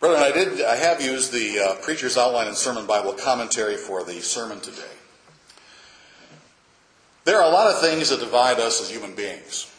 Brethren, I have used the Preacher's Outline and Sermon Bible commentary for the sermon today. There are a lot of things that divide us as human beings.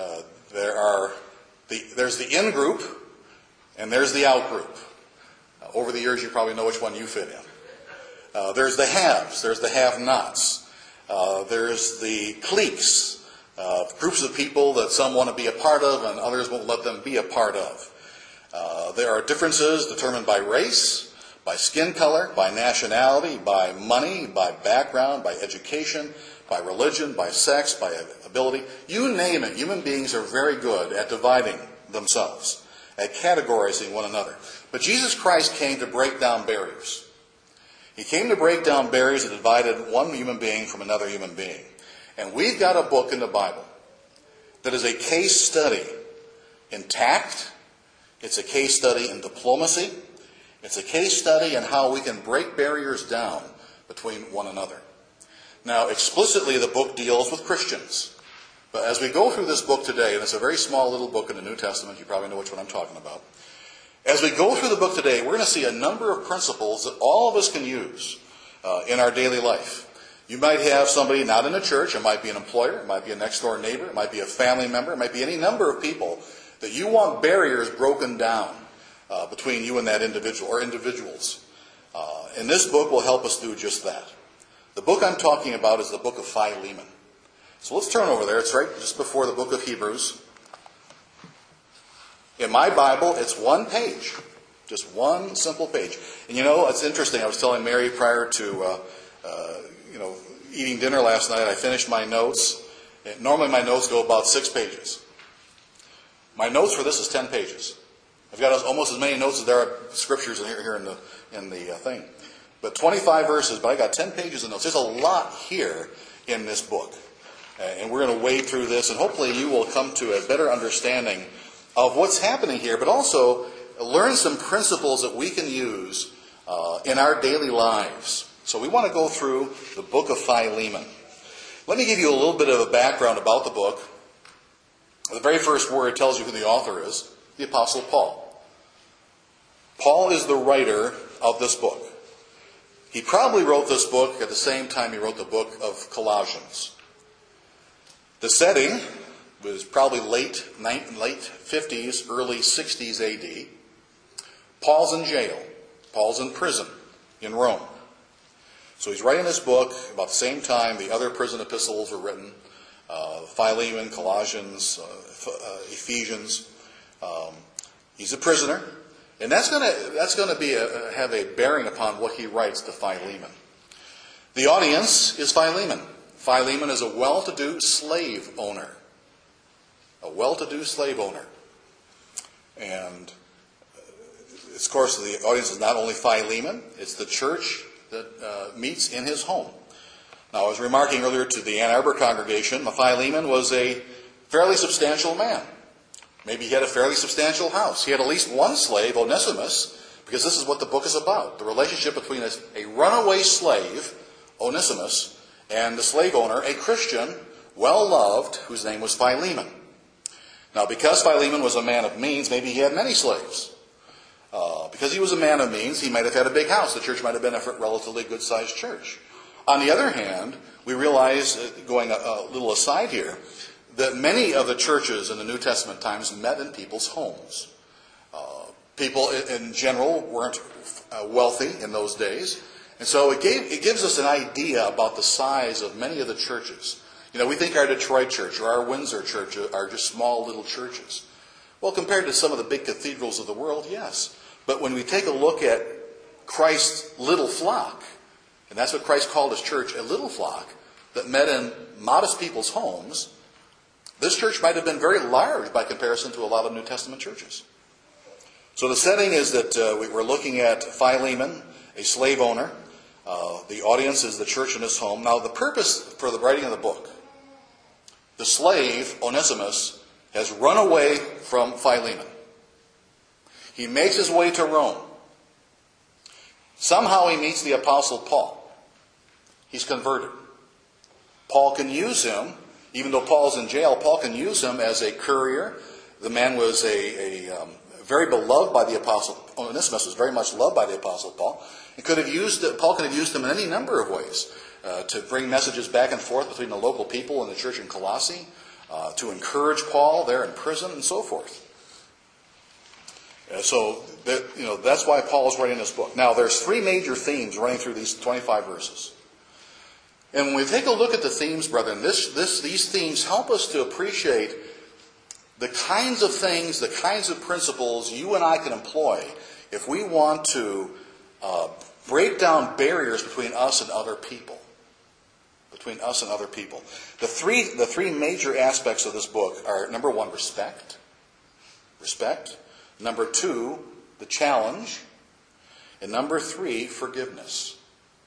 There's the in-group, and there's the out-group. Over the years, you probably know which one you fit in. There's the haves, there's the have-nots. There's the cliques, groups of people that some want to be a part of and others won't let them be a part of. There are differences determined by race, by skin color, by nationality, by money, by background, by education, by religion, by sex, by ability. You name it. Human beings are very good at dividing themselves, at categorizing one another. But Jesus Christ came to break down barriers. He came to break down barriers that divided one human being from another human being. And we've got a book in the Bible that is a case study in tact. It's a case study in diplomacy. It's a case study in how we can break barriers down between one another. Now, explicitly, the book deals with Christians. But as we go through this book today, and it's a very small little book in the New Testament, you probably know which one I'm talking about. As we go through the book today, we're going to see a number of principles that all of us can use in our daily life. You might have somebody not in a church. It might be an employer. It might be a next-door neighbor. It might be a family member. It might be any number of people that you want barriers broken down between you and that individual or individuals. And this book will help us do just that. The book I'm talking about is the book of Philemon. So let's turn over there. It's right just before the book of Hebrews. In my Bible, it's one page. Just one simple page. And you know, it's interesting. I was telling Mary prior to eating dinner last night, I finished my notes. Normally my notes go about 6 pages. My notes for this is 10 pages. I've got almost as many notes as there are scriptures here in the thing. But 25 verses, but I got 10 pages of notes. There's a lot here in this book. And we're going to wade through this, and hopefully you will come to a better understanding of what's happening here, but also learn some principles that we can use in our daily lives. So we want to go through the book of Philemon. Let me give you a little bit of a background about the book. The very first word tells you who the author is, the Apostle Paul. Paul is the writer of this book. He probably wrote this book at the same time he wrote the book of Colossians. The setting was probably late 50s, early 60s AD. Paul's in jail. Paul's in prison in Rome. So he's writing this book about the same time the other prison epistles were written. Philemon, Colossians, Ephesians. He's a prisoner. And that's going to have a bearing upon what he writes to Philemon. The audience is Philemon. Philemon is a well-to-do slave owner. A well-to-do slave owner. And, of course, the audience is not only Philemon, it's the church that meets in his home. Now, I was remarking earlier to the Ann Arbor congregation, Philemon was a fairly substantial man. Maybe he had a fairly substantial house. He had at least one slave, Onesimus, because this is what the book is about. The relationship between a runaway slave, Onesimus, and the slave owner, a Christian, well-loved, whose name was Philemon. Now, because Philemon was a man of means, maybe he had many slaves. Because he was a man of means, he might have had a big house. The church might have been a relatively good-sized church. On the other hand, we realize, going a little aside here, that many of the churches in the New Testament times met in people's homes. People in general weren't wealthy in those days. And so it gives us an idea about the size of many of the churches. You know, we think our Detroit church or our Windsor church are just small little churches. Well, compared to some of the big cathedrals of the world, yes. But when we take a look at Christ's little flock, and that's what Christ called his church, a little flock that met in modest people's homes, this church might have been very large by comparison to a lot of New Testament churches. So the setting is that we're looking at Philemon, a slave owner. The audience is the church in his home. Now, the purpose for the writing of the book, the slave, Onesimus, has run away from Philemon. He makes his way to Rome. Somehow he meets the Apostle Paul. He's converted. Paul can use him, even though Paul's in jail, Paul can use him as a courier. The man was a very beloved by the Apostle. Onesimus was very much loved by the Apostle Paul. And Paul could have used him in any number of ways to bring messages back and forth between the local people and the church in Colossae, to encourage Paul there in prison and so forth. That's why Paul is writing this book. Now, there's three major themes running through these 25 verses. And when we take a look at the themes, brethren, these themes help us to appreciate the kinds of things, the kinds of principles you and I can employ if we want to break down barriers between us and other people. Between us and other people. The three major aspects of this book are, number one, respect. Respect. Number two, the challenge. And number three, forgiveness.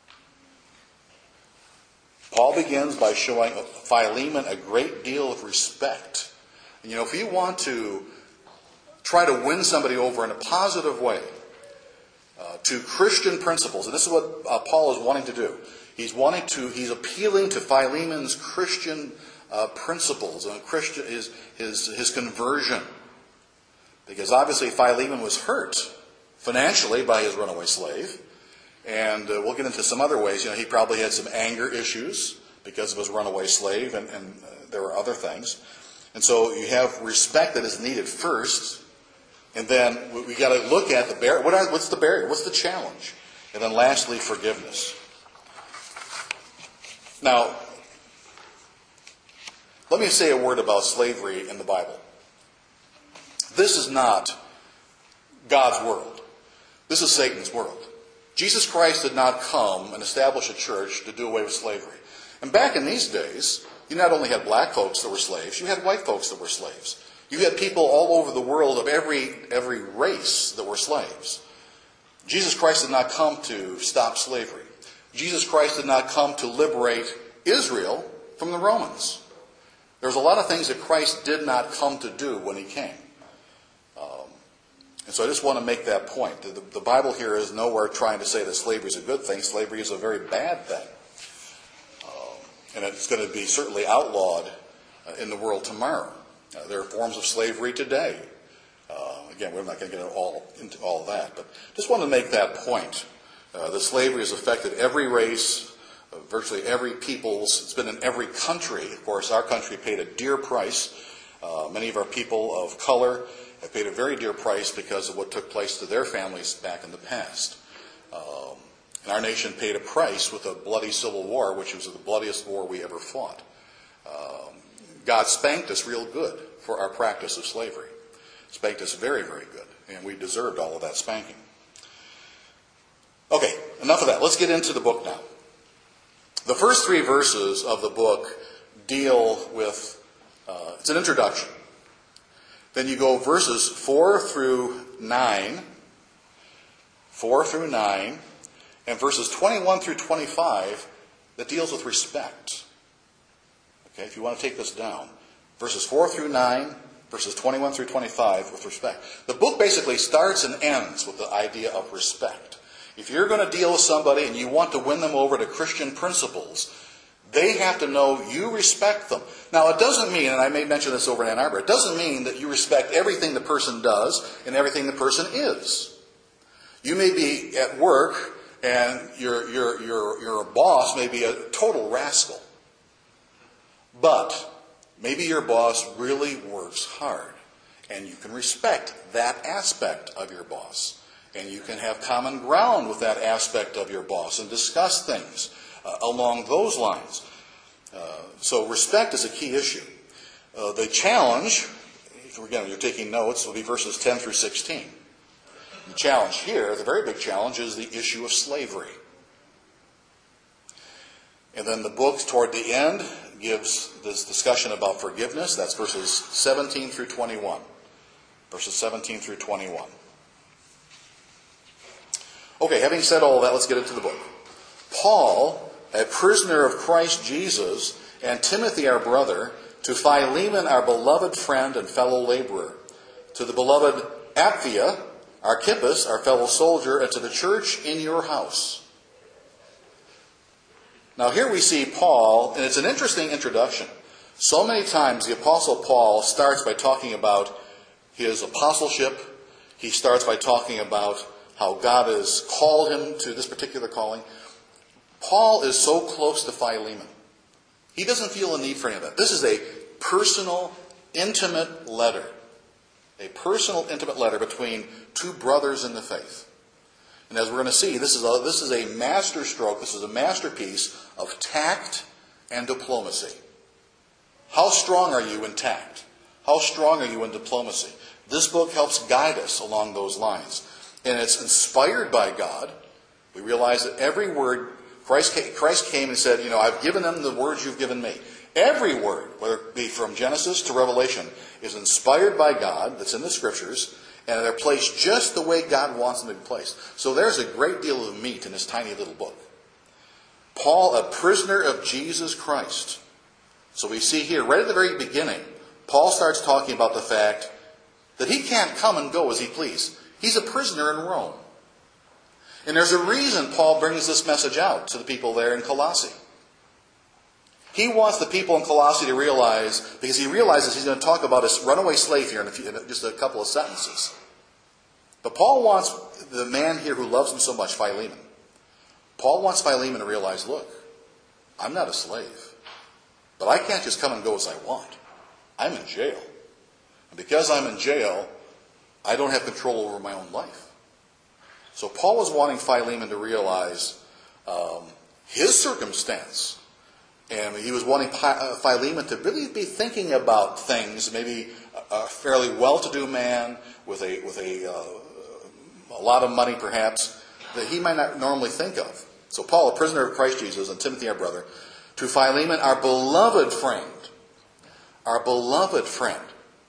Paul begins by showing Philemon a great deal of respect. And if you want to try to win somebody over in a positive way to Christian principles, and this is what Paul is wanting to do. He's appealing to Philemon's Christian principles and his conversion. Because obviously Philemon was hurt financially by his runaway slave. And we'll get into some other ways. He probably had some anger issues because of his runaway slave, and there were other things. And so you have respect that is needed first. And then we got to look at the barrier. What's the barrier? What's the challenge? And then lastly, forgiveness. Now, let me say a word about slavery in the Bible. This is not God's world. This is Satan's world. Jesus Christ did not come and establish a church to do away with slavery. And back in these days, you not only had black folks that were slaves, you had white folks that were slaves. You had people all over the world of every race that were slaves. Jesus Christ did not come to stop slavery. Jesus Christ did not come to liberate Israel from the Romans. There's a lot of things that Christ did not come to do when he came. And so I just want to make that point. The Bible here is nowhere trying to say that slavery is a good thing. Slavery is a very bad thing. And it's going to be certainly outlawed in the world tomorrow. There are forms of slavery today. Again, we're not going to get into all of that. But just want to make that point. That slavery has affected every race, virtually every peoples. It's been in every country. Of course, our country paid a dear price. Many of our people of color have paid a very dear price because of what took place to their families back in the past. And our nation paid a price with a bloody civil war, which was the bloodiest war we ever fought. God spanked us real good for our practice of slavery. Spanked us very, very good. And we deserved all of that spanking. Okay, enough of that. Let's get into the book now. The first three verses of the book deal with, it's an introduction. Then you go verses 4 through 9, and verses 21 through 25 that deals with respect. Okay, if you want to take this down. Verses 4 through 9, verses 21 through 25 with respect. The book basically starts and ends with the idea of respect. If you're going to deal with somebody and you want to win them over to Christian principles, they have to know you respect them. Now, it doesn't mean, and I may mention this over in Ann Arbor, it doesn't mean that you respect everything the person does and everything the person is. You may be at work and your boss may be a total rascal. But maybe your boss really works hard, and you can respect that aspect of your boss. And you can have common ground with that aspect of your boss and discuss things along those lines. So respect is a key issue. The challenge, again, you're taking notes, will be verses 10 through 16. The challenge here, the very big challenge, is the issue of slavery. And then the book, toward the end, gives this discussion about forgiveness. That's verses 17 through 21. Verses 17 through 21. Okay, having said all that, let's get into the book. Paul, a prisoner of Christ Jesus, and Timothy, our brother, to Philemon, our beloved friend and fellow laborer, to the beloved Apphia, Archippus, our fellow soldier, and to the church in your house. Now here we see Paul, and it's an interesting introduction. So many times the Apostle Paul starts by talking about his apostleship, he starts by talking about how God has called him to this particular calling. Paul is so close to Philemon. He doesn't feel a need for any of that. This is a personal, intimate letter. A personal, intimate letter between two brothers in the faith. And as we're going to see, this is a master stroke, this is a masterpiece of tact and diplomacy. How strong are you in tact? How strong are you in diplomacy? This book helps guide us along those lines. And it's inspired by God. We realize that every word, Christ came and said, I've given them the words you've given me. Every word, whether it be from Genesis to Revelation, is inspired by God, that's in the Scriptures, and they're placed just the way God wants them to be placed. So there's a great deal of meat in this tiny little book. Paul, a prisoner of Jesus Christ. So we see here, right at the very beginning, Paul starts talking about the fact that he can't come and go as he please. He's a prisoner in Rome. And there's a reason Paul brings this message out to the people there in Colossae. He wants the people in Colossae to realize, because he realizes he's going to talk about his runaway slave here in just a couple of sentences. But Paul wants the man here who loves him so much, Philemon. Paul wants Philemon to realize, look, I'm not a slave. But I can't just come and go as I want. I'm in jail. And because I'm in jail, I don't have control over my own life. So Paul was wanting Philemon to realize his circumstance. And he was wanting Philemon to really be thinking about things, maybe a fairly well-to-do man with a lot of money perhaps, that he might not normally think of. So Paul, a prisoner of Christ Jesus, and Timothy, our brother, to Philemon, our beloved friend. Our beloved friend.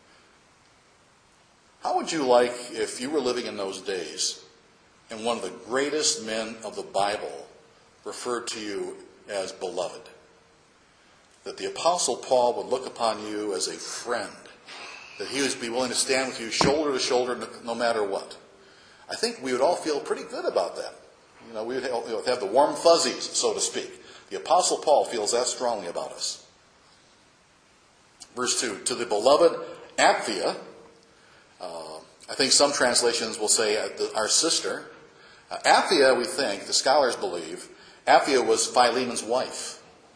How would you like if you were living in those days and one of the greatest men of the Bible referred to you as beloved? That the Apostle Paul would look upon you as a friend. That he would be willing to stand with you shoulder to shoulder no matter what. I think we would all feel pretty good about that. We would have the warm fuzzies, so to speak. The Apostle Paul feels that strongly about us. Verse 2, to the beloved Apphia, I think some translations will say our sister. Apphia, we think, the scholars believe, Apphia was Philemon's wife.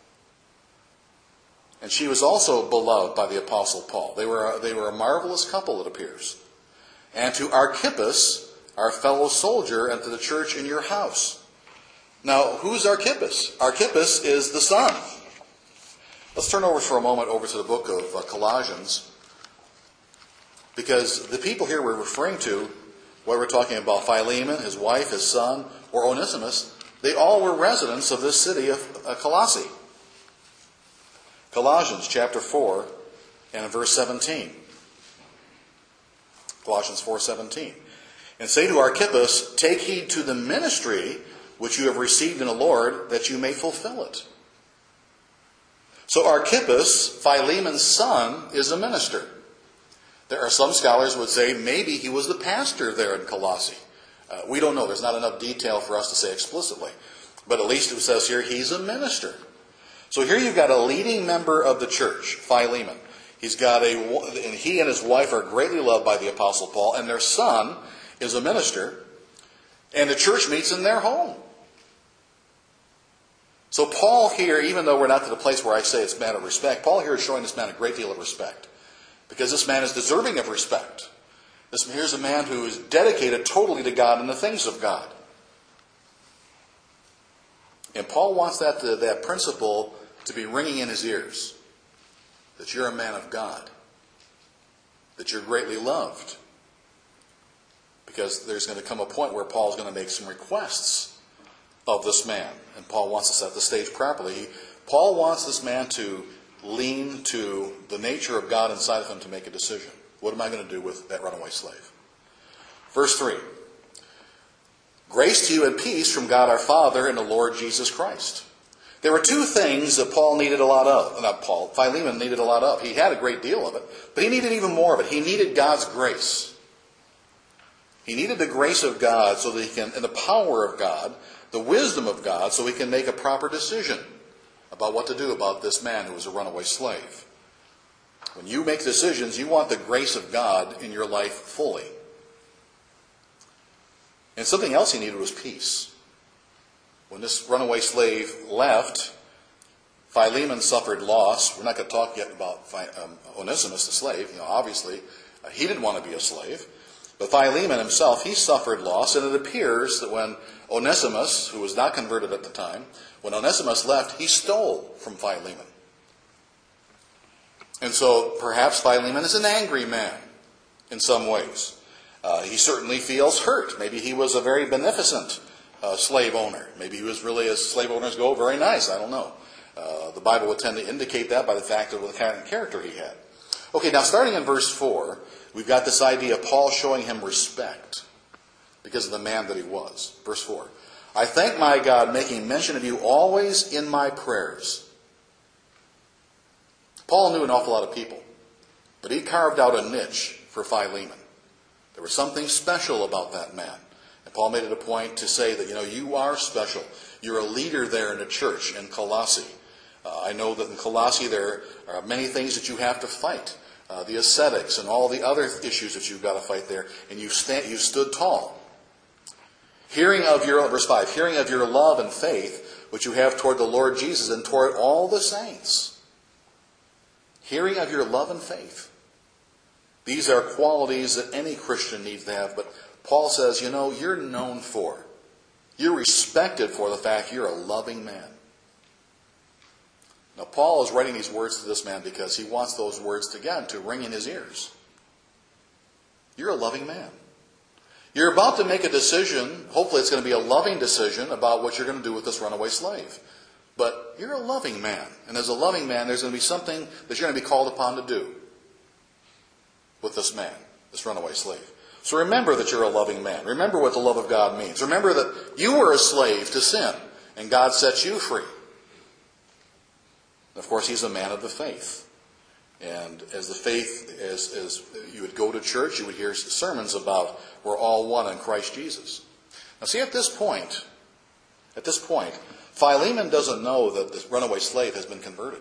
And she was also beloved by the Apostle Paul. They were a marvelous couple, it appears. And to Archippus, our fellow soldier, and to the church in your house. Now, who's Archippus? Archippus is the son. Let's turn over for a moment over to the book of Colossians. Because the people here we're referring to, what we're talking about, Philemon, his wife, his son, or Onesimus, they all were residents of this city of Colossae. Colossians chapter 4 and verse 17. Colossians 4:17. And say to Archippus, take heed to the ministry which you have received in the Lord, that you may fulfill it. So Archippus, Philemon's son, is a minister. There are some scholars who would say maybe he was the pastor there in Colossae. We don't know. There's not enough detail for us to say explicitly. But at least it says here he's a minister. So here you've got a leading member of the church, Philemon. And he and his wife are greatly loved by the Apostle Paul, and their son is a minister, and the church meets in their home. So Paul here, even though we're not to the place where I say it's a matter of respect, Paul here is showing this man a great deal of respect, because this man is deserving of respect. Here's a man who is dedicated totally to God and the things of God. And Paul wants that principle to be ringing in his ears. That you're a man of God. That you're greatly loved. Because there's going to come a point where Paul's going to make some requests of this man. And Paul wants to set the stage properly. Paul wants this man to lean to the nature of God inside of him to make a decision. What am I going to do with that runaway slave? Verse 3. Grace to you and peace from God our Father and the Lord Jesus Christ. There were two things that Paul needed a lot of. Philemon needed a lot of. He had a great deal of it, but he needed even more of it. He needed God's grace. He needed the grace of God so that he can, and the power of God, the wisdom of God, so he can make a proper decision about what to do about this man who was a runaway slave. When you make decisions, you want the grace of God in your life fully. And something else he needed was peace. When this runaway slave left, Philemon suffered loss. We're not going to talk yet about Onesimus, the slave. Obviously, he didn't want to be a slave. But Philemon himself, he suffered loss. And it appears that when Onesimus, who was not converted at the time, when Onesimus left, he stole from Philemon. And so perhaps Philemon is an angry man in some ways. He certainly feels hurt. Maybe he was a very beneficent slave owner. Maybe he was really, as slave owners go, very nice. I don't know. The Bible would tend to indicate that by the fact of the kind of character he had. Okay, now starting in verse 4, we've got this idea of Paul showing him respect because of the man that he was. Verse 4, I thank my God, making mention of you always in my prayers. Paul knew an awful lot of people, but he carved out a niche for Philemon. There was something special about that man. And Paul made it a point to say that, you are special. You're a leader there in the church in Colossae. I know that in Colossae there are many things that you have to fight. The ascetics and all the other issues that you've got to fight there. And you stood tall. Verse 5, hearing of your love and faith, which you have toward the Lord Jesus and toward all the saints. Hearing of your love and faith. These are qualities that any Christian needs to have. But Paul says, you're known for. You're respected for the fact you're a loving man. Now, Paul is writing these words to this man because he wants those words, again, to ring in his ears. You're a loving man. You're about to make a decision. Hopefully it's going to be a loving decision about what you're going to do with this runaway slave. But you're a loving man. And as a loving man, there's going to be something that you're going to be called upon to do with this man, this runaway slave. So remember that you're a loving man. Remember what the love of God means. Remember that you were a slave to sin, and God set you free. Of course, he's a man of the faith. And as the faith, as you would go to church, you would hear sermons about we're all one in Christ Jesus. Now see, at this point, Philemon doesn't know that this runaway slave has been converted.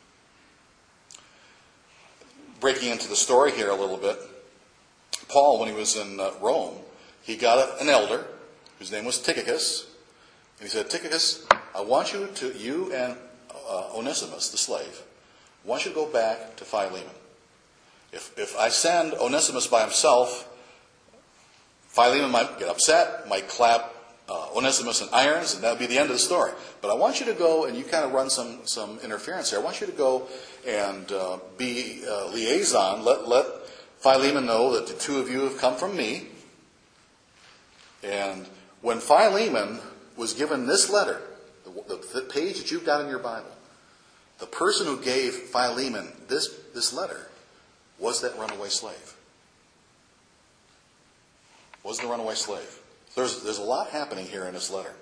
Breaking into the story here a little bit, Paul, when he was in Rome, he got an elder whose name was Tychicus. And he said, Tychicus, I want you and Onesimus, the slave, I want you to go back to Philemon. If I send Onesimus by himself, Philemon might get upset, might clap Onesimus in irons, and that would be the end of the story. But I want you to go, and you kind of run some interference here. I want you to go and be liaison. Let Philemon know that the two of you have come from me. And when Philemon was given this letter, the page that you've got in your Bible, the person who gave Philemon this letter was that runaway slave. Was the runaway slave. There's a lot happening here in this letter.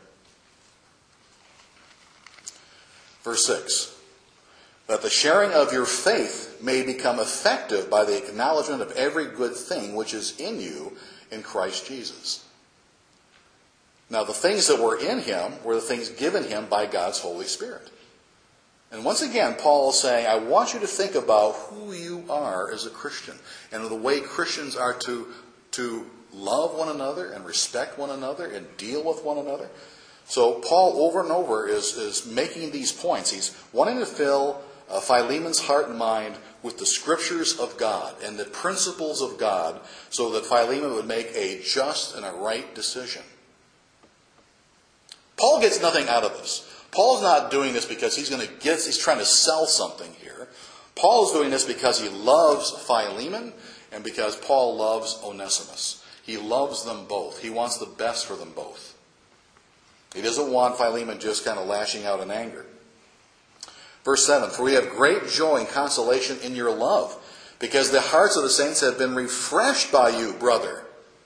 Verse 6. That the sharing of your faith may become effective by the acknowledgement of every good thing which is in you in Christ Jesus. Now, the things that were in him were the things given him by God's Holy Spirit. And once again, Paul is saying, I want you to think about who you are as a Christian and the way Christians are to love one another and respect one another and deal with one another. So Paul over and over is making these points. He's wanting to fill Philemon's heart and mind with the scriptures of God and the principles of God so that Philemon would make a just and a right decision. Paul gets nothing out of this. Paul's not doing this because he's trying to sell something here. Paul's doing this because he loves Philemon and because Paul loves Onesimus. He loves them both. He wants the best for them both. He doesn't want Philemon just kind of lashing out in anger. Verse 7, for we have great joy and consolation in your love, because the hearts of the saints have been refreshed by you, brother.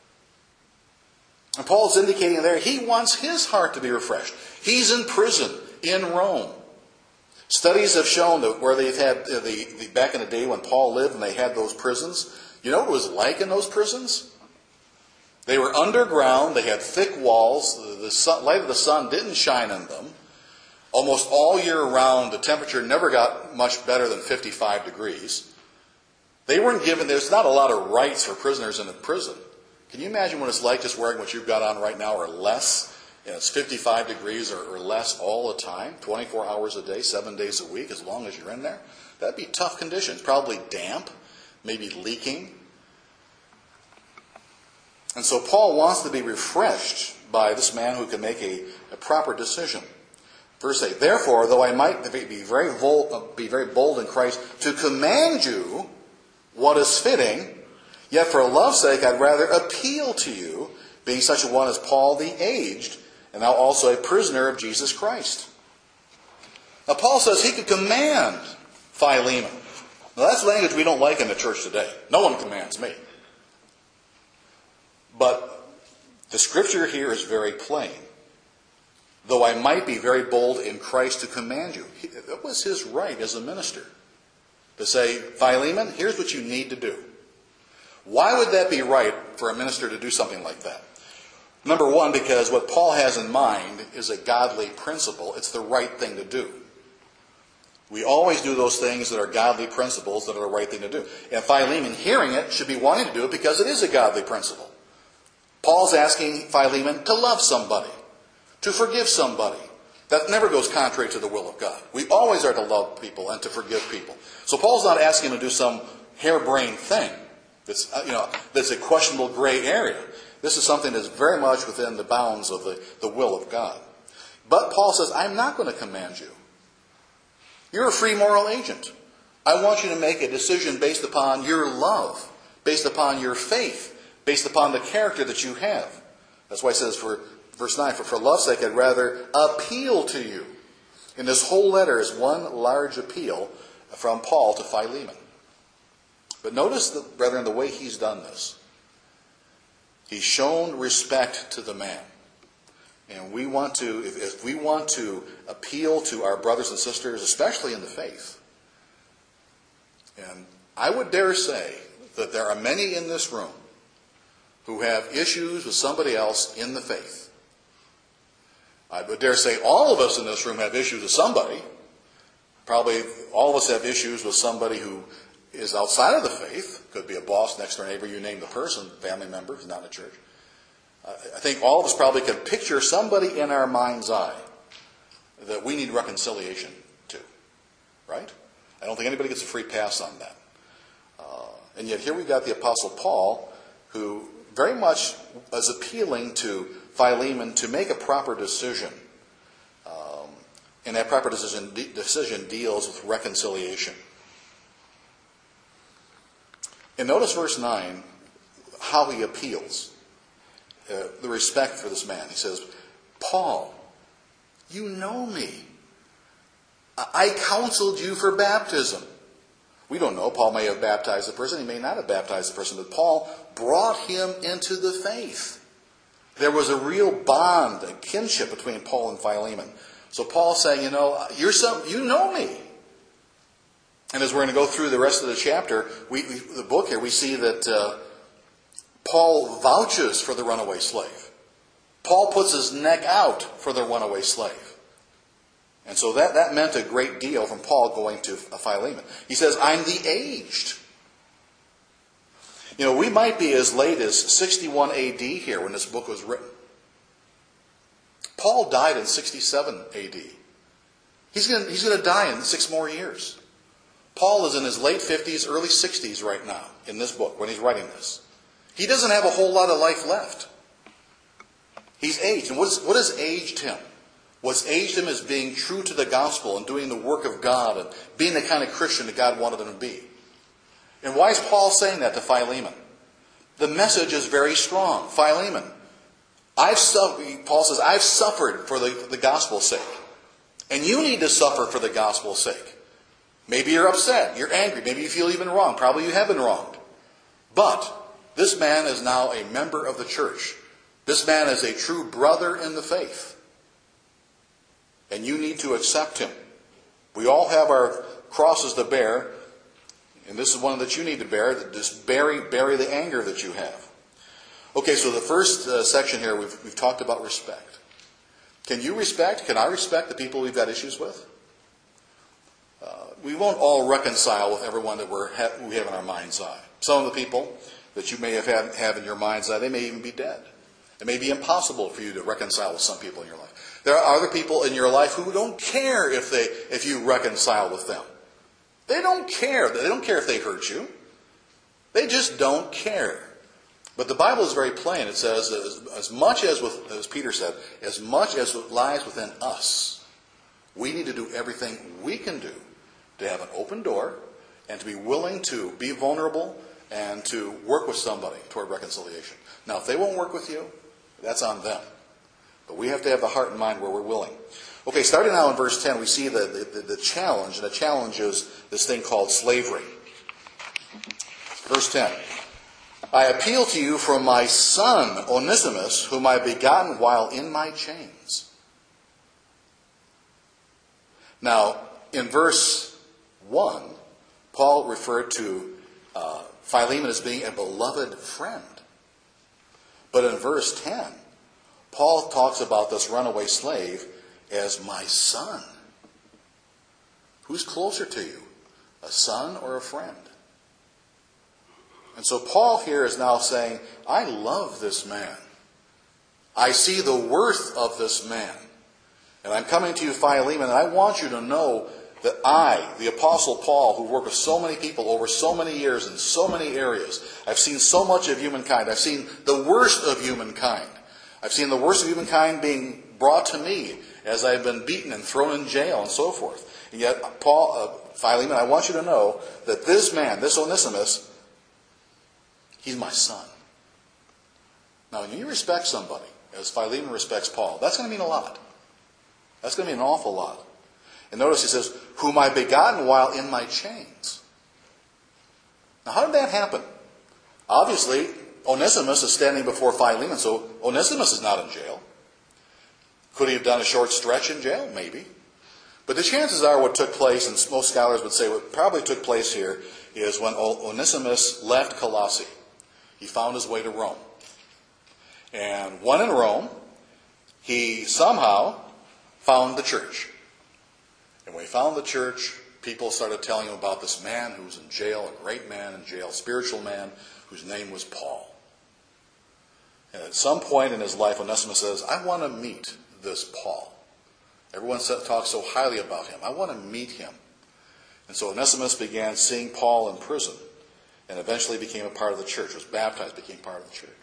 And Paul's indicating there he wants his heart to be refreshed. He's in prison in Rome. Studies have shown that where they've had, back in the day when Paul lived and they had those prisons, you know what it was like in those prisons? They were underground, they had thick walls, the light of the sun didn't shine on them. Almost all year round, the temperature never got much better than 55 degrees. They weren't given, there's not a lot of rights for prisoners in a prison. Can you imagine what it's like just wearing what you've got on right now or less? And it's 55 degrees or less all the time, 24 hours a day, 7 days a week, as long as you're in there. That'd be tough conditions. Probably damp, maybe leaking. And so Paul wants to be refreshed by this man who can make a proper decision. Verse 8, therefore, though I might be very bold in Christ to command you what is fitting, yet for love's sake I'd rather appeal to you, being such a one as Paul the aged, and now also a prisoner of Jesus Christ. Now Paul says he could command Philemon. Now that's language we don't like in the church today. No one commands me. But the scripture here is very plain. Though I might be very bold in Christ to command you. It was his right as a minister to say, Philemon, here's what you need to do. Why would that be right for a minister to do something like that? Number one, because what Paul has in mind is a godly principle. It's the right thing to do. We always do those things that are godly principles that are the right thing to do. And Philemon, hearing it, should be wanting to do it because it is a godly principle. Paul's asking Philemon to love somebody, to forgive somebody. That never goes contrary to the will of God. We always are to love people and to forgive people. So Paul's not asking him to do some harebrained thing that's a questionable gray area. This is something that's very much within the bounds of the will of God. But Paul says, I'm not going to command you. You're a free moral agent. I want you to make a decision based upon your love, based upon your faith, based upon the character that you have. That's why he says, for verse 9, for love's sake, I'd rather appeal to you. And this whole letter is one large appeal from Paul to Philemon. But notice, brethren, the way he's done this. He's shown respect to the man. And we want to, if we want to appeal to our brothers and sisters, especially in the faith, and I would dare say that there are many in this room who have issues with somebody else in the faith. I would dare say all of us in this room have issues with somebody. Probably all of us have issues with somebody who is outside of the faith. Could be a boss, next door neighbor, you name the person, family member who's not in the church. I think all of us probably can picture somebody in our mind's eye that we need reconciliation to. Right? I don't think anybody gets a free pass on that. And yet here we've got the Apostle Paul, who very much is appealing to Philemon to make a proper decision. And that proper decision deals with reconciliation. And notice verse 9, how he appeals. The respect for this man. He says, Paul, you know me. I counseled you for baptism. We don't know. Paul may have baptized the person. He may not have baptized the person. But Paul brought him into the faith. There was a real bond, a kinship between Paul and Philemon. So Paul's saying, you know me. And as we're going to go through the rest of the chapter, the book here, we see that Paul vouches for the runaway slave. Paul puts his neck out for the runaway slave. And so that meant a great deal from Paul going to Philemon. He says, I'm the aged. We might be as late as 61 AD here when this book was written. Paul died in 67 AD. He's going to die in 6 more years. Paul is in his late 50s, early 60s right now in this book when he's writing this. He doesn't have a whole lot of life left. He's aged. And what has aged him? What's aged him is being true to the gospel and doing the work of God and being the kind of Christian that God wanted him to be. And why is Paul saying that to Philemon? The message is very strong. Philemon, Paul says, I've suffered for the gospel's sake. And you need to suffer for the gospel's sake. Maybe you're upset, you're angry, maybe you feel even wrong. Probably you have been wronged. But this man is now a member of the church. This man is a true brother in the faith. And you need to accept him. We all have our crosses to bear. And this is one that you need to bear. Just bury the anger that you have. Okay, so the first section here, we've talked about respect. Can I respect the people we've got issues with? We won't all reconcile with everyone that we have in our mind's eye. Some of the people, that you may have in your mind's eye, they may even be dead. It may be impossible for you to reconcile with some people in your life. There are other people in your life who don't care if you reconcile with them. They don't care. They don't care if they hurt you. They just don't care. But the Bible is very plain. It says, as much as Peter said, as much as lies within us, we need to do everything we can do to have an open door and to be willing to be vulnerable and to work with somebody toward reconciliation. Now, if they won't work with you, that's on them. But we have to have the heart and mind where we're willing. Okay, starting now in verse 10, we see the challenge, and the challenge is this thing called slavery. Verse 10. I appeal to you for my son, Onesimus, whom I begotten while in my chains. Now, in verse 1, Paul referred to Philemon as being a beloved friend. But in verse 10, Paul talks about this runaway slave as my son. Who's closer to you, a son or a friend? And so Paul here is now saying, I love this man. I see the worth of this man. And I'm coming to you, Philemon, and I want you to know that I, the Apostle Paul, who worked with so many people over so many years in so many areas, I've seen so much of humankind. I've seen the worst of humankind. I've seen the worst of humankind being brought to me as I've been beaten and thrown in jail and so forth. And yet, Philemon, I want you to know that this man, this Onesimus, he's my son. Now, when you respect somebody, as Philemon respects Paul, that's going to mean a lot. That's going to mean an awful lot. And notice he says, whom I begotten while in my chains. Now, how did that happen? Obviously, Onesimus is standing before Philemon, so Onesimus is not in jail. Could he have done a short stretch in jail? Maybe. But the chances are what took place, and most scholars would say what probably took place here, is when Onesimus left Colossae, he found his way to Rome. And when in Rome, he somehow found the church. And when he found the church, people started telling him about this man who was in jail, a great man in jail, spiritual man, whose name was Paul. And at some point in his life, Onesimus says, I want to meet this Paul. Everyone talks so highly about him. I want to meet him. And so Onesimus began seeing Paul in prison and eventually became a part of the church, was baptized, became part of the church.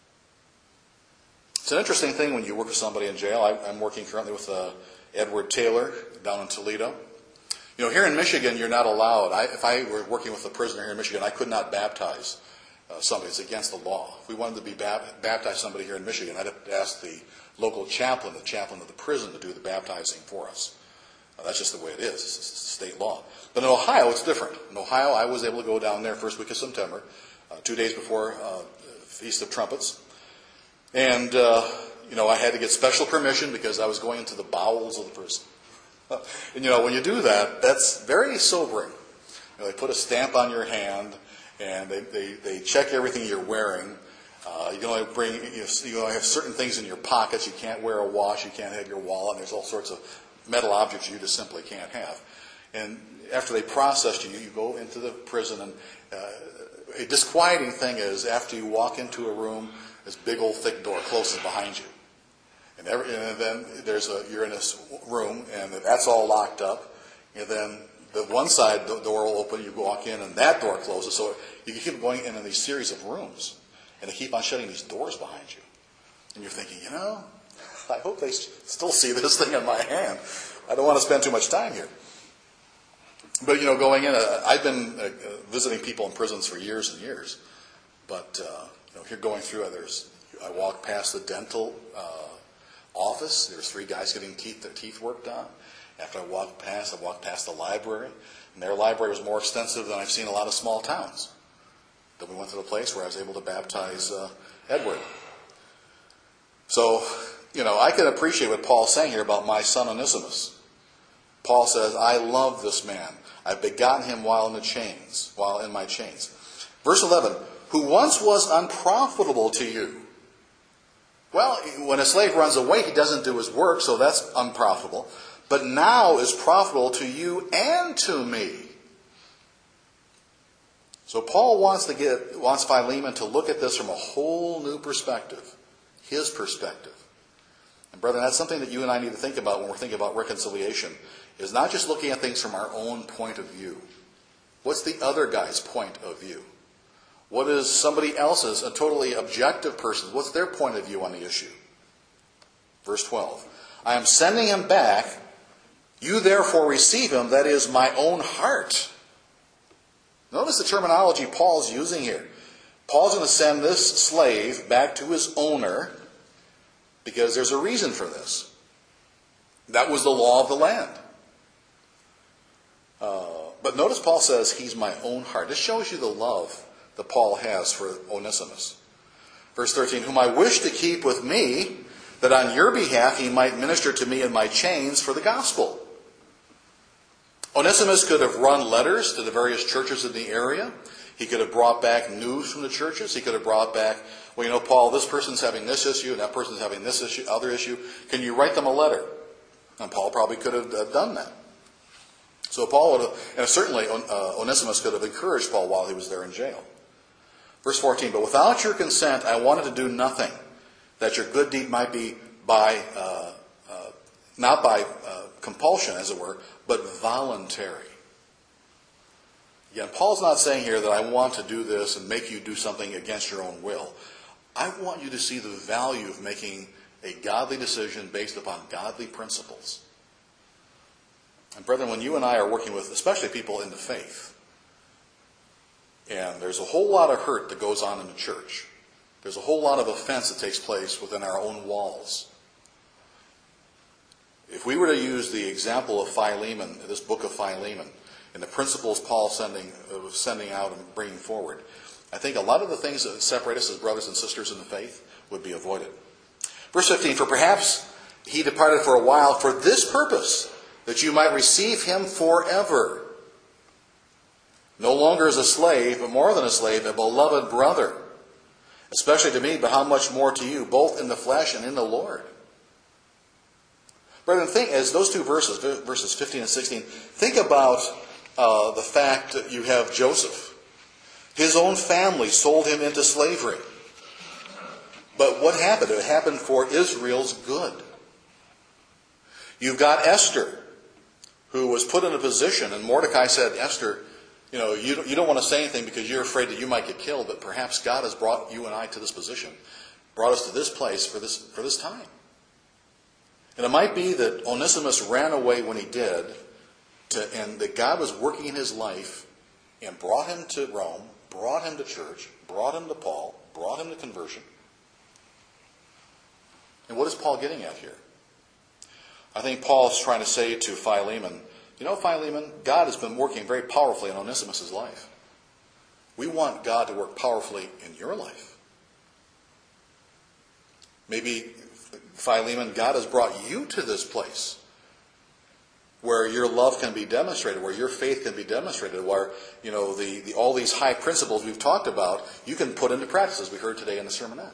It's an interesting thing when you work with somebody in jail. I'm working currently with Edward Taylor down in Toledo. You know, here in Michigan, you're not allowed. If I were working with a prisoner here in Michigan, I could not baptize somebody. It's against the law. If we wanted to be baptize somebody here in Michigan, I'd have to ask the local chaplain, the chaplain of the prison, to do the baptizing for us. That's just the way it is. It's state law. But in Ohio, it's different. In Ohio, I was able to go down there first week of September, 2 days before Feast of Trumpets. And, I had to get special permission because I was going into the bowels of the prison. And, when you do that, that's very sobering. They put a stamp on your hand, and they check everything you're wearing. You can only you only have certain things in your pockets. You can't wear a watch. You can't have your wallet. There's all sorts of metal objects you just simply can't have. And after they process you, you go into the prison. And a disquieting thing is after you walk into a room, this big old thick door closes behind you. And then you're in this room, and that's all locked up. And then the one side the door will open, you walk in, and that door closes. So you keep going in these series of rooms, and they keep on shutting these doors behind you. And you're thinking, I hope they still see this thing in my hand. I don't want to spend too much time here. But, going in, I've been visiting people in prisons for years and years. But, here going through, I walked past the dental office. There's 3 guys getting their teeth worked on. After I walked past the library. And their library was more extensive than I've seen in a lot of small towns. Then we went to the place where I was able to baptize Edward. So, I can appreciate what Paul's saying here about my son Onesimus. Paul says, I love this man. I've begotten him while in my chains. Verse 11, who once was unprofitable to you. Well, when a slave runs away, he doesn't do his work, so that's unprofitable. But now is profitable to you and to me. So Paul wants Philemon to look at this from a whole new perspective, his perspective. And brethren, that's something that you and I need to think about when we're thinking about reconciliation, is not just looking at things from our own point of view. What's the other guy's point of view? What is somebody else's, a totally objective person, what's their point of view on the issue? Verse 12, I am sending him back. You therefore receive him, that is my own heart. Notice the terminology Paul's using here. Paul's going to send this slave back to his owner because there's a reason for this. That was the law of the land. But notice Paul says, he's my own heart. This shows you the love that Paul has for Onesimus. Verse 13, whom I wish to keep with me, that on your behalf he might minister to me in my chains for the gospel. Onesimus could have run letters to the various churches in the area. He could have brought back news from the churches. He could have brought back, well, you know, Paul, this person's having this issue, and that person's having this issue, other issue. Can you write them a letter? And Paul probably could have done that. So Paul would have, and certainly Onesimus could have encouraged Paul while he was there in jail. Verse 14, but without your consent I wanted to do nothing, that your good deed might be not by compulsion, as it were, but voluntary. Again, Paul's not saying here that I want to do this and make you do something against your own will. I want you to see the value of making a godly decision based upon godly principles. And brethren, when you and I are working with, especially people in the faith, and there's a whole lot of hurt that goes on in the church. There's a whole lot of offense that takes place within our own walls. If we were to use the example of Philemon, this book of Philemon, and the principles Paul was sending out and bringing forward, I think a lot of the things that separate us as brothers and sisters in the faith would be avoided. Verse 15, for perhaps he departed for a while for this purpose, that you might receive him forever. No longer as a slave, but more than a slave, a beloved brother, especially to me, but how much more to you, both in the flesh and in the Lord. Brethren, think, as those two verses, verses 15 and 16, think about the fact that you have Joseph. His own family sold him into slavery. But what happened? It happened for Israel's good. You've got Esther, who was put in a position, and Mordecai said, Esther, you know, you don't want to say anything because you're afraid that you might get killed, but perhaps God has brought you and I to this position, brought us to this place for this time. And it might be that Onesimus ran away when he did, and that God was working in his life and brought him to Rome, brought him to church, brought him to Paul, brought him to conversion. And what is Paul getting at here? I think Paul is trying to say to Philemon, you know, Philemon, God has been working very powerfully in Onesimus' life. We want God to work powerfully in your life. Maybe, Philemon, God has brought you to this place where your love can be demonstrated, where your faith can be demonstrated, where, you know, all these high principles we've talked about, you can put into practice, as we heard today in the sermonette.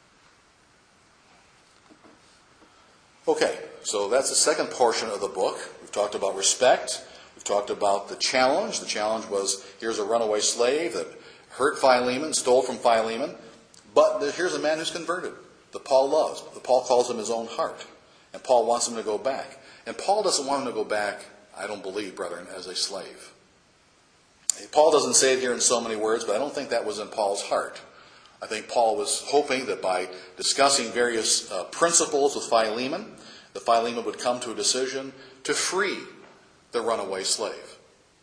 Okay, so that's the second portion of the book. We've talked about respect. We've talked about the challenge. The challenge was, here's a runaway slave that hurt Philemon, stole from Philemon. But here's a man who's converted, that Paul loves. That Paul calls him his own heart. And Paul wants him to go back. And Paul doesn't want him to go back, I don't believe, brethren, as a slave. Paul doesn't say it here in so many words, but I don't think that was in Paul's heart. I think Paul was hoping that by discussing various principles with Philemon, that Philemon would come to a decision to free the runaway slave.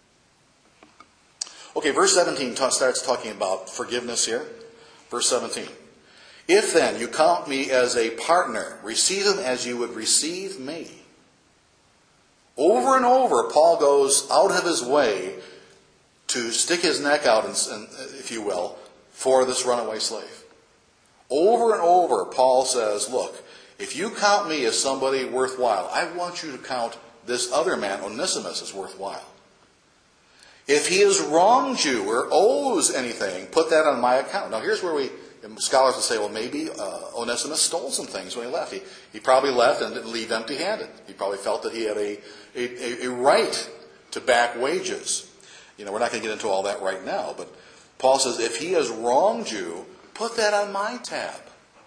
Okay, verse 17 starts talking about forgiveness here. Verse 17. If then you count me as a partner, receive him as you would receive me. Over and over, Paul goes out of his way to stick his neck out, if you will, for this runaway slave. Over and over, Paul says, look, if you count me as somebody worthwhile, I want you to count this other man, Onesimus, as worthwhile. If he has wronged you or owes anything, put that on my account. Now here's where scholars will say, well, maybe Onesimus stole some things when he left. He probably left and didn't leave empty-handed. He probably felt that he had a right to back wages. You know, we're not going to get into all that right now, but Paul says, if he has wronged you, put that on my tab.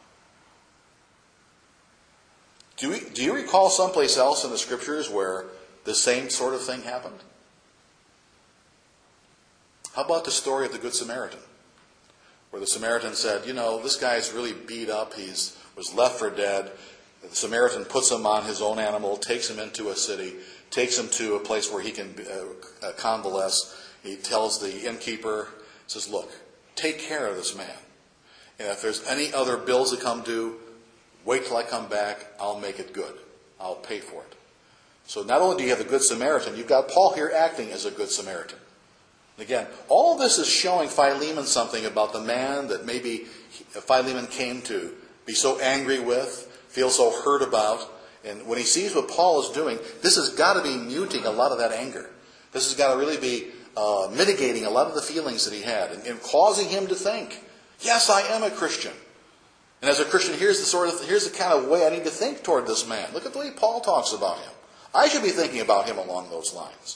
Do you recall someplace else in the Scriptures where the same sort of thing happened? How about the story of the Good Samaritan? Where the Samaritan said, this guy's really beat up. He was left for dead. The Samaritan puts him on his own animal, takes him into a city, takes him to a place where he can convalesce. He tells the innkeeper, says, look, take care of this man. And if there's any other bills that come due, wait till I come back. I'll make it good. I'll pay for it. So not only do you have the Good Samaritan, you've got Paul here acting as a Good Samaritan. And again, all this is showing Philemon something about the man that maybe Philemon came to be so angry with, feel so hurt about. And when he sees what Paul is doing, this has got to be muting a lot of that anger. This has got to really be mitigating a lot of the feelings that he had and causing him to think, yes, I am a Christian. And as a Christian, here's the kind of way I need to think toward this man. Look at the way Paul talks about him. I should be thinking about him along those lines.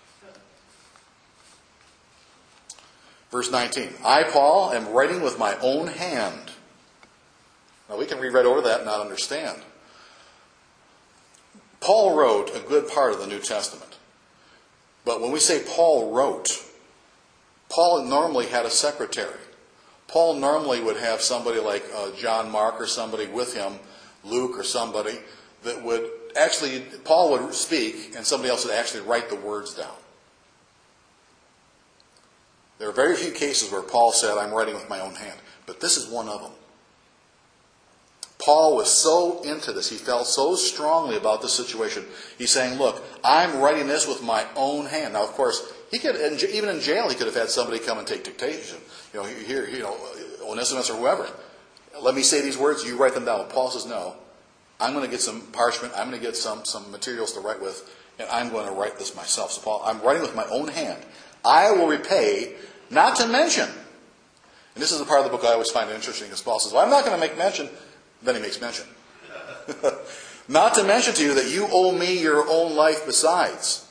Verse 19, I, Paul, am writing with my own hand. Now we can read right over that and not understand. Paul wrote a good part of the New Testament. But when we say Paul wrote, Paul normally had a secretary. Paul normally would have somebody like John Mark or somebody with him, Luke or somebody, that would actually, Paul would speak and somebody else would actually write the words down. There are very few cases where Paul said, I'm writing with my own hand. But this is one of them. Paul was so into this. He felt so strongly about this situation. He's saying, look, I'm writing this with my own hand. Now, of course, he could, even in jail, he could have had somebody come and take dictation. Onesimus or whoever. Let me say these words, you write them down. But Paul says, no, I'm going to get some parchment, I'm going to get some materials to write with, and I'm going to write this myself. So Paul, I'm writing with my own hand. I will repay, not to mention. And this is the part of the book I always find interesting, because Paul says, well, I'm not going to make mention. Then he makes mention. Not to mention to you that you owe me your own life besides.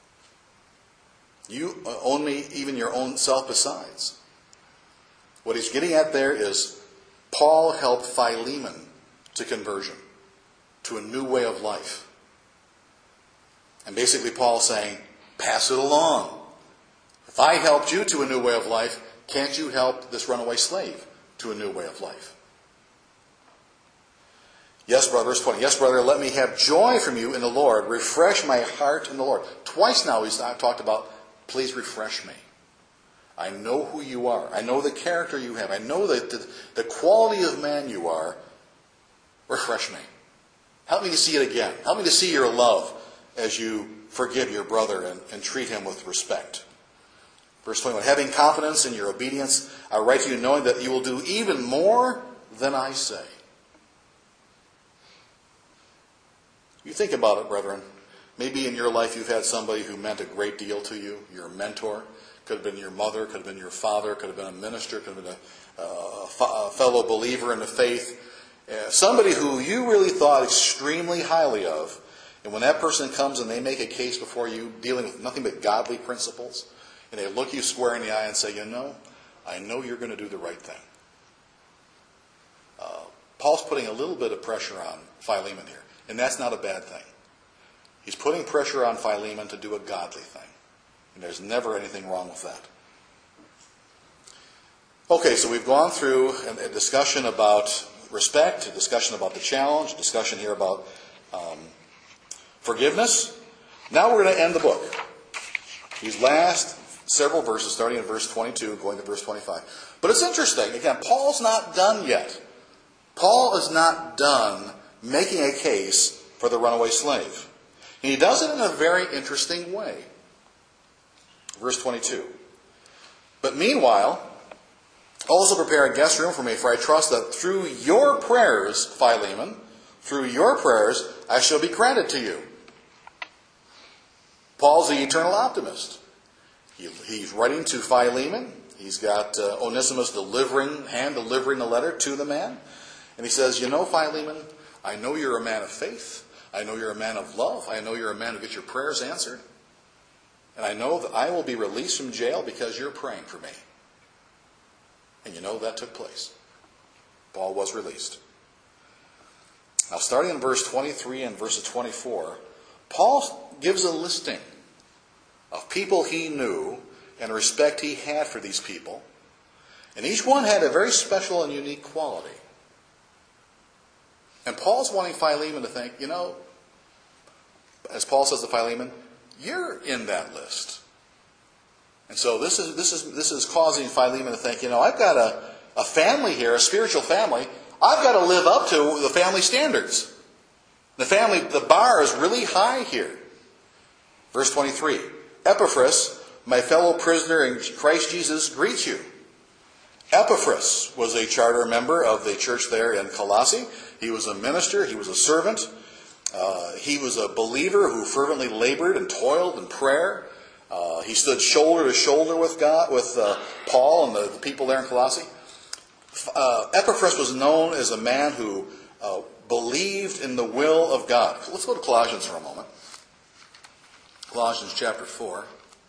You owe me even your own self besides. What he's getting at there is Paul helped Philemon to conversion, to a new way of life. And basically Paul's saying, pass it along. If I helped you to a new way of life, can't you help this runaway slave to a new way of life? Yes, brother, verse 20. Yes, brother, let me have joy from you in the Lord. Refresh my heart in the Lord. Twice now he's talked about, please refresh me. I know who you are. I know the character you have. I know the quality of man you are. Refresh me. Help me to see it again. Help me to see your love as you forgive your brother and treat him with respect. Verse 21. Having confidence in your obedience, I write to you knowing that you will do even more than I say. You think about it, brethren. Maybe in your life you've had somebody who meant a great deal to you, your mentor. Could have been your mother, could have been your father, could have been a minister, could have been a fellow believer in the faith. Somebody who you really thought extremely highly of. And when that person comes and they make a case before you dealing with nothing but godly principles, and they look you square in the eye and say, I know you're going to do the right thing. Paul's putting a little bit of pressure on Philemon here. And that's not a bad thing. He's putting pressure on Philemon to do a godly thing. And there's never anything wrong with that. Okay, so we've gone through a discussion about respect, a discussion about the challenge, a discussion here about forgiveness. Now we're going to end the book. These last several verses, starting in verse 22, going to verse 25. But it's interesting. Again, Paul's not done yet. Paul is not done making a case for the runaway slave. And he does it in a very interesting way. Verse 22. But meanwhile, also prepare a guest room for me, for I trust that through your prayers, Philemon, through your prayers, I shall be granted to you. Paul's the eternal optimist. He's writing to Philemon. He's got Onesimus hand delivering the letter to the man. And he says, Philemon, I know you're a man of faith. I know you're a man of love. I know you're a man who gets your prayers answered. And I know that I will be released from jail because you're praying for me. And you know that took place. Paul was released. Now, starting in verse 23 and verses 24, Paul gives a listing of people he knew and the respect he had for these people. And each one had a very special and unique quality. And Paul's wanting Philemon to think, you know, as Paul says to Philemon, you're in that list. And so this is causing Philemon to think, you know, I've got a family here, a spiritual family. I've got to live up to the family standards. The bar is really high here. Verse 23, Epaphras, my fellow prisoner in Christ Jesus, greets you. Epaphras was a charter member of the church there in Colossae. He was a minister. He was a servant. He was a believer who fervently labored and toiled in prayer. He stood shoulder to shoulder with God, with Paul and the people there in Colossae. Epaphras was known as a man who believed in the will of God. Let's go to Colossians for a moment. Colossians chapter 4.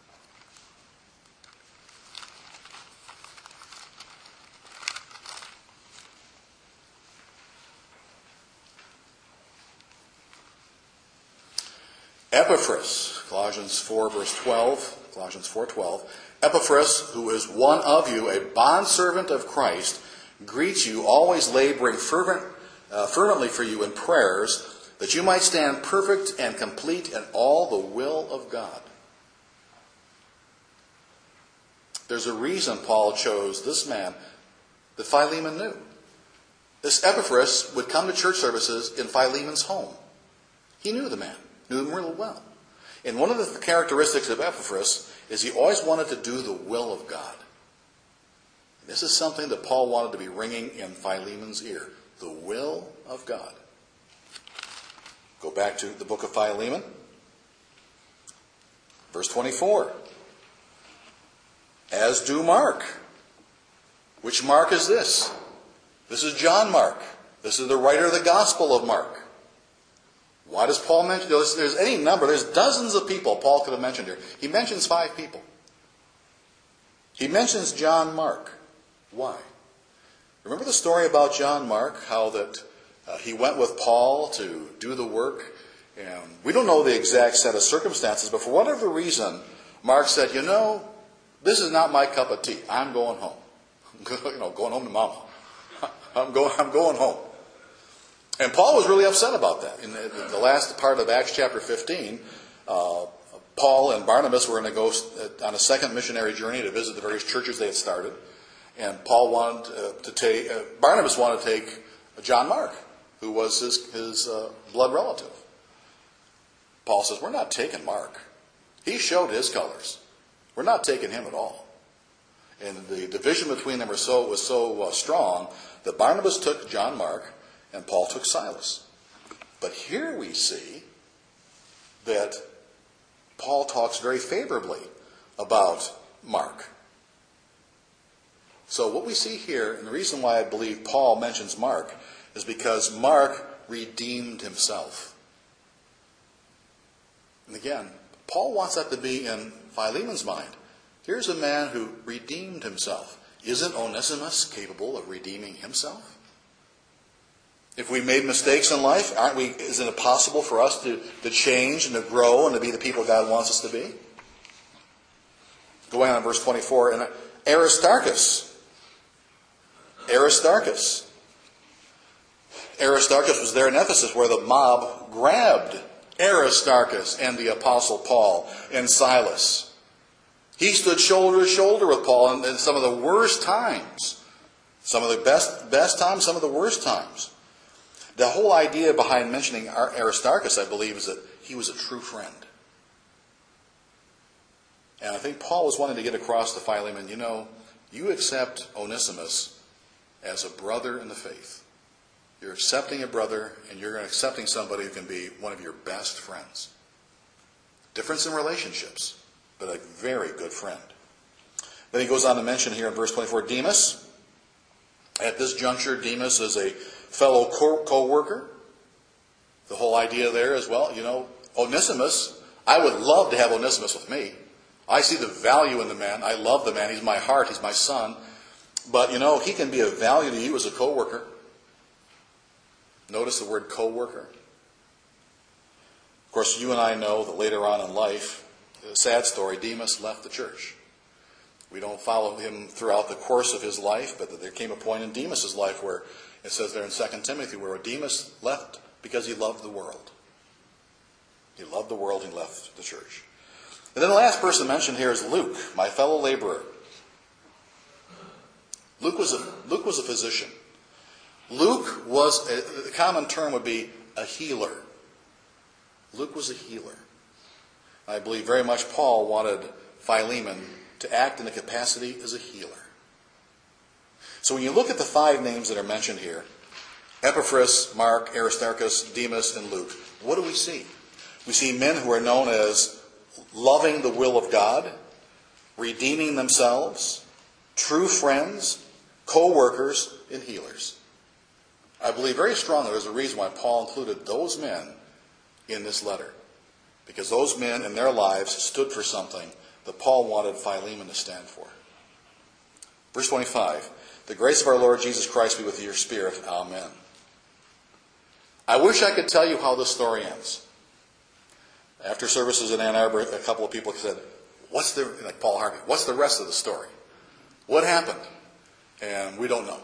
Epaphras, Colossians 4 verse 12, Colossians 4:12. Epaphras, who is one of you, a bondservant of Christ, greets you, always laboring fervently for you in prayers, that you might stand perfect and complete in all the will of God. There's a reason Paul chose this man that Philemon knew. This Epaphras would come to church services in Philemon's home. He knew the man, knew him really well. And one of the characteristics of Epaphras is he always wanted to do the will of God. This is something that Paul wanted to be ringing in Philemon's ear. The will of God. Go back to the book of Philemon. Verse 24. As do Mark. Which Mark is this? This is John Mark. This is the writer of the Gospel of Mark. Why does Paul mention? There's any number. There's dozens of people Paul could have mentioned here. He mentions 5 people. He mentions John Mark. Why? Remember the story about John Mark? How that he went with Paul to do the work. And we don't know the exact set of circumstances, but for whatever reason, Mark said, you know, this is not my cup of tea. I'm going home. Going home to Mama. I'm going home. And Paul was really upset about that. In the last part of Acts chapter 15, Paul and Barnabas were going to go on a second missionary journey to visit the various churches they had started. And Barnabas wanted to take John Mark, who was his blood relative. Paul says, we're not taking Mark. He showed his colors. We're not taking him at all. And the division between them was so strong that Barnabas took John Mark and Paul took Silas. But here we see that Paul talks very favorably about Mark. So what we see here, and the reason why I believe Paul mentions Mark, is because Mark redeemed himself. And again, Paul wants that to be in Philemon's mind. Here's a man who redeemed himself. Isn't Onesimus capable of redeeming himself? If we made mistakes in life, isn't it possible for us to change and to grow and to be the people God wants us to be? Going on verse 24, and Aristarchus was there in Ephesus where the mob grabbed Aristarchus and the Apostle Paul and Silas. He stood shoulder to shoulder with Paul in some of the worst times. Some of the best times, some of the worst times. The whole idea behind mentioning Aristarchus, I believe, is that he was a true friend. And I think Paul was wanting to get across to Philemon, you accept Onesimus as a brother in the faith. You're accepting a brother, and you're accepting somebody who can be one of your best friends. Difference in relationships, but a very good friend. Then he goes on to mention here in verse 24, Demas. At this juncture, Demas is a fellow co-worker. The whole idea there is, Onesimus, I would love to have Onesimus with me. I see the value in the man. I love the man. He's my heart. He's my son. But, he can be of value to you as a co-worker. Notice the word co-worker. Of course, you and I know that later on in life, a sad story, Demas left the church. We don't follow him throughout the course of his life, but there came a point in Demas' life where it says there in 2 Timothy where Demas left because he loved the world. He loved the world and left the church. And then the last person mentioned here is Luke, my fellow laborer. Luke was a physician. Luke was, a common term would be a healer. Luke was a healer. I believe very much Paul wanted Philemon to act in the capacity as a healer. So when you look at the 5 names that are mentioned here, Epaphras, Mark, Aristarchus, Demas, and Luke, what do we see? We see men who are known as loving the will of God, redeeming themselves, true friends, co-workers, and healers. I believe very strongly there's a reason why Paul included those men in this letter. Because those men in their lives stood for something that Paul wanted Philemon to stand for. Verse 25, the grace of our Lord Jesus Christ be with your spirit. Amen. I wish I could tell you how this story ends. After services in Ann Arbor, a couple of people said, like Paul Harvey, what's the rest of the story? What happened? And we don't know.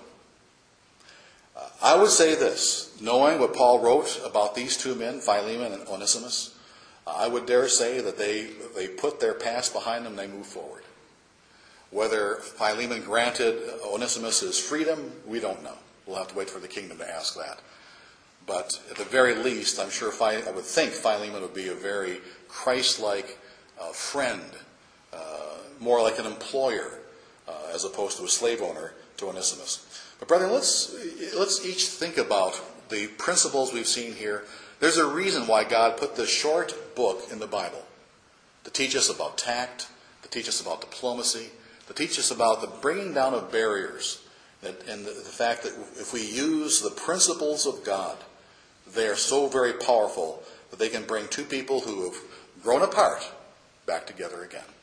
I would say this, knowing what Paul wrote about these 2 men, Philemon and Onesimus, I would dare say that they put their past behind them and they moved forward. Whether Philemon granted Onesimus his freedom, we don't know. We'll have to wait for the kingdom to ask that. But at the very least, I would think Philemon would be a very Christ-like friend, more like an employer, as opposed to a slave owner to Onesimus. But brethren, let's each think about the principles we've seen here. There's a reason why God put this short book in the Bible to teach us about tact, to teach us about diplomacy, to teach us about the bringing down of barriers, and the fact that if we use the principles of God, they are so very powerful that they can bring 2 people who have grown apart back together again.